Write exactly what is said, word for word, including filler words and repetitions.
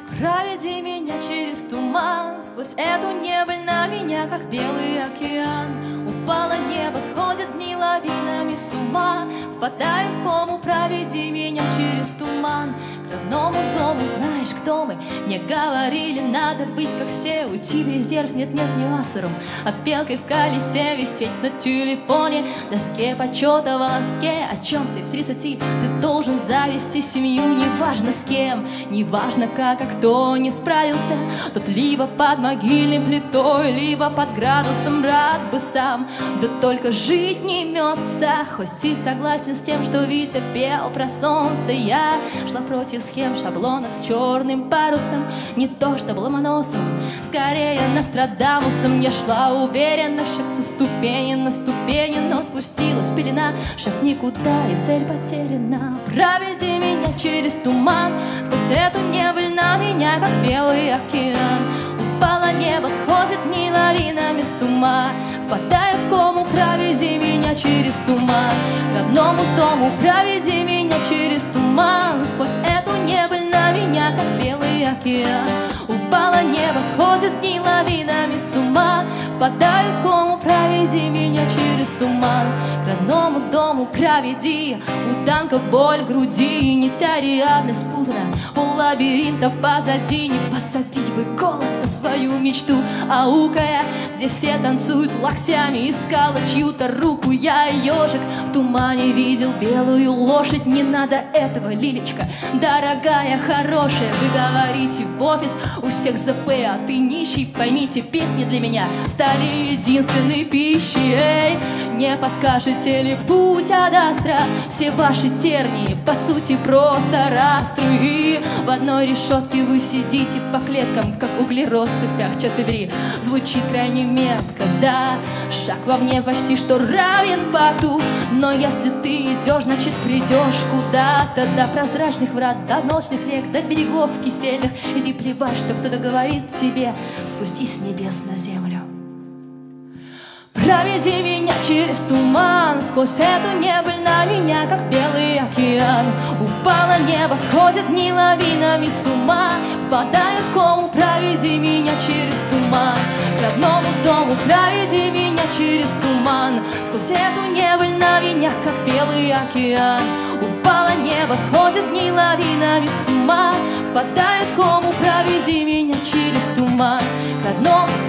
Проведи меня через туман, сквозь эту небыль на меня, как белый океан. Упало небо, сходят дни лавинами с ума, впадают в кому. Проведи меня через туман к родному дому. Знаешь, кто мы? Мне говорили, надо быть как все, уйти в резерв, нет-нет, не асуром, а пелкой в колесе висеть на телефоне, доске почета в волоске. О чем ты к тридцати? Ты должен завести семью, неважно с кем, неважно как, а кто не справился, тот либо под могильной плитой, либо под градусом рад бы сам. Да только жить не имется, хоть и согласен с тем, что Витя пел про солнце. Я шла против схем, шаблонов с черным парусом, не то что Ломоносом, скорее Нострадамусом. Я шла уверенно, шаг со ступени на ступени, но спустилась пелена, шаг никуда и цель потеряна. Проведи меня через туман, сквозь эту небыль на меня, как белый океан. Упало небо, сходит дни лавинами с ума, впадает в кому. Проведи меня через туман к родному дому. Проведи меня через туман, сквозь эту небыль на меня, как белый океан. Упало небо, сходит дни лавинами с ума, впадает в кому. Проведи меня через туман к родному дому. Проведи, у танка боль в груди, нитя Ариадны спутана, у лабиринта позади. Не посадить бы голос со свою мечту, аукая, где все танцуют локтями. Искала чью-то руку, я ежик в тумане видел белую лошадь. Не надо этого, Лилечка, дорогая, хорошая. Вы говорите в офис, у всех ЗП, а ты нищий. Поймите, песни для меня стали единственной пищей. Эй, не подскажете ли путь от Астра? Все ваши тернии, по сути, просто растры. И в одной решетке вы сидите по клеткам, как углерод в цепях. Черт побери, звучит крайне метко, да. Шаг вовне почти что равен поту, но если ты идешь, значит придешь куда-то. До прозрачных врат, до ночных рек, до берегов кисельных. Иди плевать, что кто-то говорит тебе, спустись с небес на землю. Проведи меня через туман, сквозь эту небыль на меня, как белый океан. Упало небо, сходят дни лавинами с ума, впадают в кому. Проведи меня через туман к родному дому. Проведи меня через туман, сквозь эту небыль на меня, как белый океан. Упало небо, сходят дни лавинами с ума, впадают в кому. Проведи меня через туман к родному